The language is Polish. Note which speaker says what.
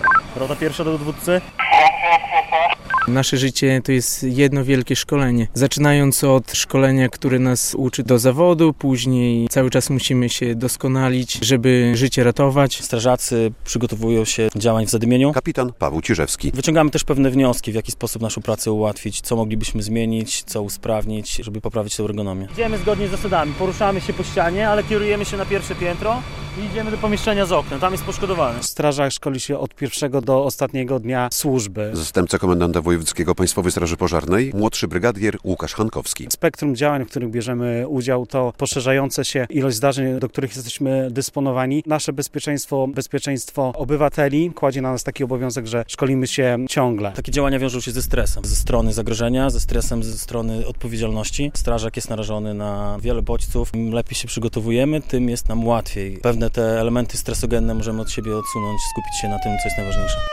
Speaker 1: Rota pierwsza do dowódcy.
Speaker 2: Nasze życie to jest jedno wielkie szkolenie. Zaczynając od szkolenia, które nas uczy do zawodu, później cały czas musimy się doskonalić, żeby życie ratować.
Speaker 1: Strażacy przygotowują się do działań w zadymieniu.
Speaker 3: Kapitan Paweł Ciżewski.
Speaker 1: Wyciągamy też pewne wnioski, w jaki sposób naszą pracę ułatwić, co moglibyśmy zmienić, co usprawnić, żeby poprawić tę ergonomię. Idziemy zgodnie z zasadami, poruszamy się po ścianie, ale kierujemy się na pierwsze piętro i idziemy do pomieszczenia z oknem, tam jest poszkodowany.
Speaker 4: Strażak szkoli się od pierwszego do ostatniego dnia służby.
Speaker 3: Zastępca komendanta wojewódzkiego Państwowej Straży Pożarnej, młodszy brygadier Łukasz Hankowski.
Speaker 4: Spektrum działań, w których bierzemy udział, to poszerzająca się ilość zdarzeń, do których jesteśmy dysponowani. Nasze bezpieczeństwo obywateli kładzie na nas taki obowiązek, że szkolimy się ciągle.
Speaker 1: Takie działania wiążą się ze stresem, ze strony zagrożenia, ze stresem ze strony odpowiedzialności. Strażak jest narażony na wiele bodźców. Im lepiej się przygotowujemy, tym jest nam łatwiej. Pewne te elementy stresogenne możemy od siebie odsunąć, skupić się na tym, co jest najważniejsze.